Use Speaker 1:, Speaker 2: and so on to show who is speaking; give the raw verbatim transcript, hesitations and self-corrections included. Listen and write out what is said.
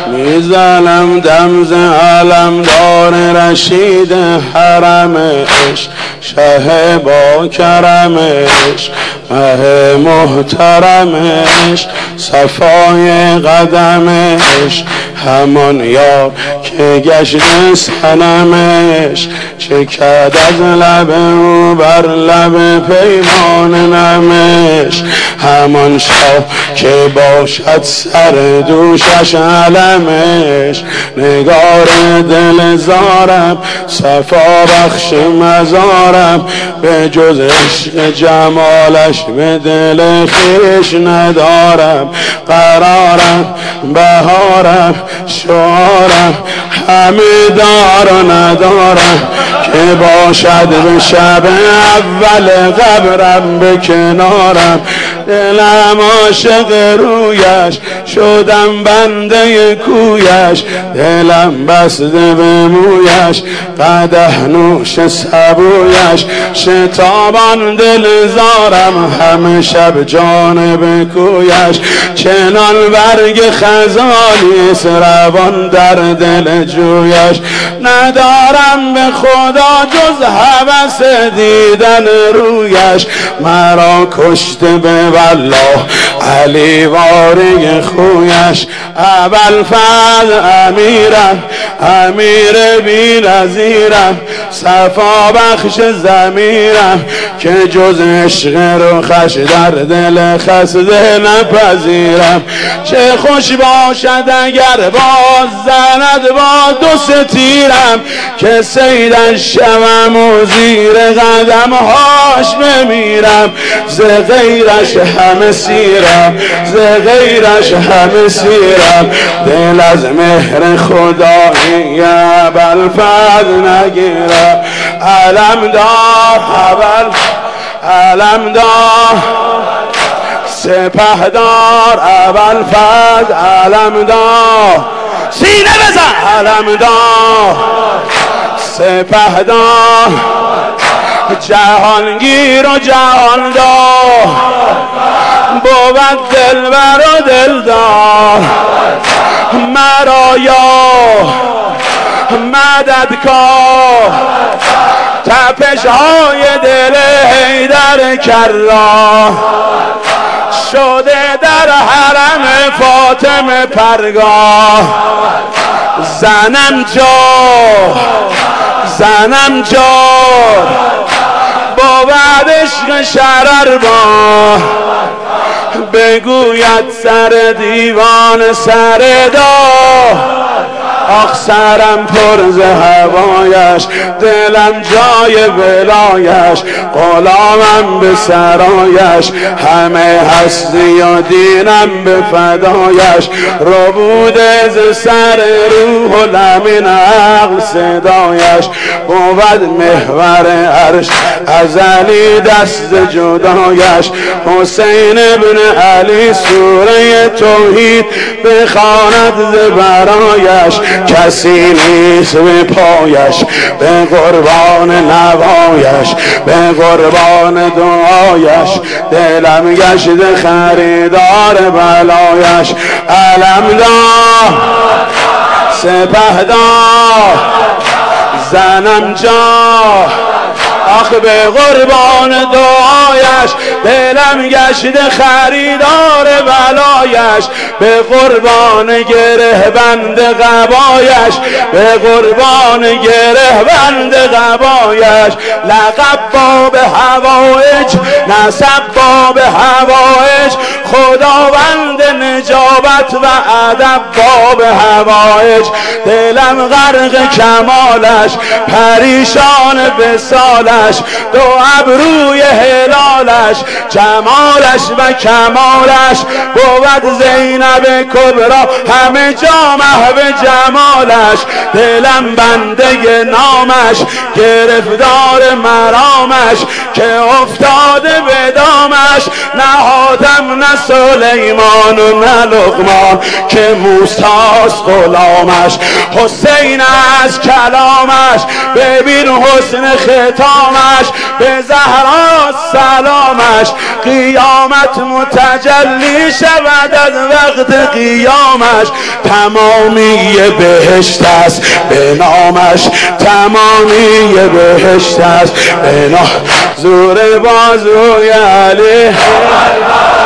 Speaker 1: میزنم دمز علم دار رشید حرمش، شه با کرمش، مه محترمش، صفای قدمش، همان یار که گشت سنمش، چکد از لب او بر لب پیمان نمش، همان شاه که باشد سر دوشش علمش، نگار دل زارم صفا بخش مزارم، به جز عشق جمالش به دل خویش ندارم، قرارم بهارم شعارم همه دار و ندارم، که باشد به شب اول قبرم به کنارم، دلم عاشق رویش شدم بنده کویش، دلم بسته به مویش قدح نوش سبویش، شتابان دل زارم همه شب جانب کویش، چنان برگ خزانی روان در دل جویش، ندارم به خدا جز هوس دیدن رویش، مرا کشته به والله علی واری خویش، اول فضل امیرم امیر بی نظیرم، صفا بخش ضمیرم که جز عشق رخش در دل خسته نپذیرم، چه خوش باشد اگر باز زند با دو ستیرم، که سیدش شوم و زیر قدم هاش بمیرم، ز غیرش همه سیرم ز غیرش همه سیرم، دل از مهر خدایی ابوالفضل نگیرم، علم دار اول علم دار سپهدار ابوالفضل علم دار، سینه بزن علم دار سپهدار، جهانگیر و جهاندار، بود دلبر و دلدار، مرا یا مددکار، تپش های دل حیدر کرار، شده در حرم فاطمه پرگاه، زنم جا زنم جا بود عشق شرر با، بگوید سر دیوان سر دا، آخ سرم پر ز هوایش، دلم جای ولایش، غلامم به سرایش، همه هستی و دینم به فدایش، ربوده ز سر روح و لمن عقل صدایش، بود محور عرش ازلی دست جدایش، حسین ابن علی سوره توحید بخواند ز برایش، کسی نیست به پایش، به قربان نوایش، به قربان دعایش، دلم گشت خریدار بلایش، علمدار سپهدار زنم جا، آخ به قربان دعایش، دلم گشت خریدار بلایش، به قربان گره بند قبایش، به قربان گره بند قبایش، لقب باب هوایج نسب باب هوایج، خداوند نجابت و ادب باب هوایج، دلم غرق کمالش پریشان وصالش، دو ابروی هلالش جمالش و کمالش، بود زینب کبرا همه جا محو جمالش، دلم بنده نامش گرفتار مرامش، که افتاده به دامش، نهادم نه سلیمان و نه لقمان، که موسیٰ غلامش، حسین از کلامش، ببین حسن ختامش، نامش، به زهرا سلامش. قیامت متجلی شود از وقت قیامش، تمامی بهشت است به نامش، تمامی بهشت است به نام. زور بازوی علی